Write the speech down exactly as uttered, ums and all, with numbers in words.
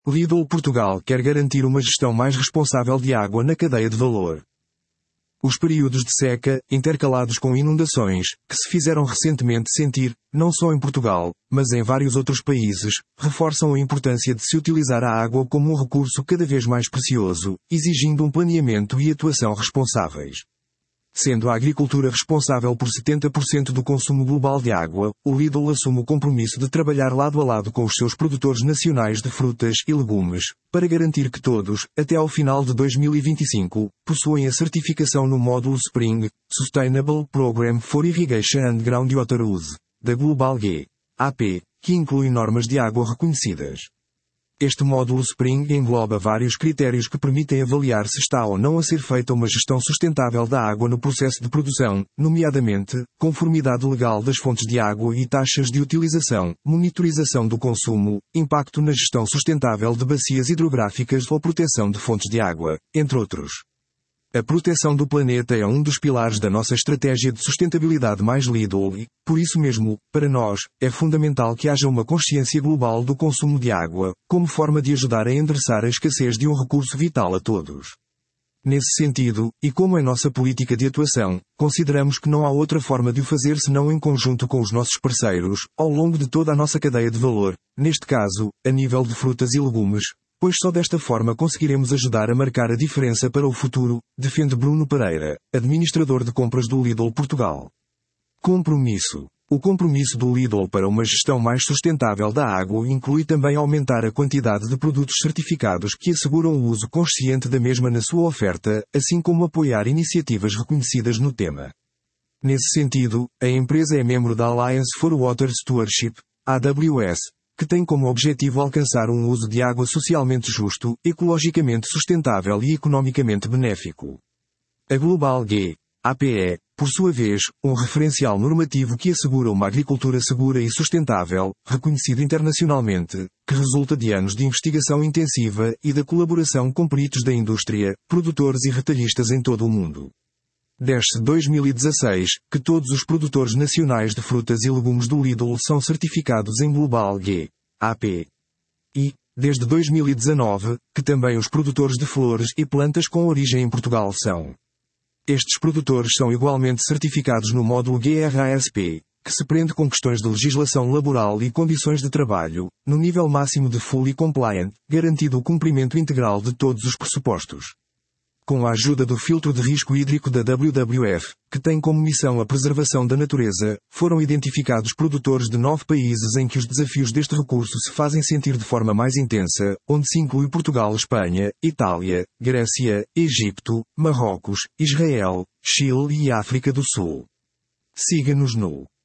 Lidl Portugal quer garantir uma gestão mais responsável de água na cadeia de valor. Os períodos de seca, intercalados com inundações, que se fizeram recentemente sentir, não só em Portugal, mas em vários outros países, reforçam a importância de se utilizar a água como um recurso cada vez mais precioso, exigindo um planeamento e atuação responsáveis. Sendo a agricultura responsável por setenta por cento do consumo global de água, o Lidl assume o compromisso de trabalhar lado a lado com os seus produtores nacionais de frutas e legumes, para garantir que todos, até ao final de dois mil e vinte e cinco, possuem a certificação no módulo Spring, Sustainable Programme for Irrigation and Groundwater Use, da Global G A P, que inclui normas de água reconhecidas. Este módulo Spring engloba vários critérios que permitem avaliar se está ou não a ser feita uma gestão sustentável da água no processo de produção, nomeadamente, conformidade legal das fontes de água e taxas de utilização, monitorização do consumo, impacto na gestão sustentável de bacias hidrográficas ou proteção de fontes de água, entre outros. A proteção do planeta é um dos pilares da nossa estratégia de sustentabilidade mais Lidl e, por isso mesmo, para nós, é fundamental que haja uma consciência global do consumo de água, como forma de ajudar a endereçar a escassez de um recurso vital a todos. Nesse sentido, e como é nossa política de atuação, consideramos que não há outra forma de o fazer senão em conjunto com os nossos parceiros, ao longo de toda a nossa cadeia de valor, neste caso, a nível de frutas e legumes, pois só desta forma conseguiremos ajudar a marcar a diferença para o futuro, defende Bruno Pereira, administrador de compras do Lidl Portugal. Compromisso. O compromisso do Lidl para uma gestão mais sustentável da água inclui também aumentar a quantidade de produtos certificados que asseguram o uso consciente da mesma na sua oferta, assim como apoiar iniciativas reconhecidas no tema. Nesse sentido, a empresa é membro da Alliance for Water Stewardship, A W S, que tem como objetivo alcançar um uso de água socialmente justo, ecologicamente sustentável e economicamente benéfico. A Global G A P é, por sua vez, um referencial normativo que assegura uma agricultura segura e sustentável, reconhecido internacionalmente, que resulta de anos de investigação intensiva e da colaboração com peritos da indústria, produtores e retalhistas em todo o mundo. Desde dois mil e dezasseis, que todos os produtores nacionais de frutas e legumes do Lidl são certificados em Global G A P. E, desde dois mil e dezanove, que também os produtores de flores e plantas com origem em Portugal são. Estes produtores são igualmente certificados no módulo G R A S P, que se prende com questões de legislação laboral e condições de trabalho, no nível máximo de Fully Compliant, garantido o cumprimento integral de todos os pressupostos. Com a ajuda do filtro de risco hídrico da W W F, que tem como missão a preservação da natureza, foram identificados produtores de nove países em que os desafios deste recurso se fazem sentir de forma mais intensa, onde se inclui Portugal, Espanha, Itália, Grécia, Egito, Marrocos, Israel, Chile e África do Sul. Siga-nos no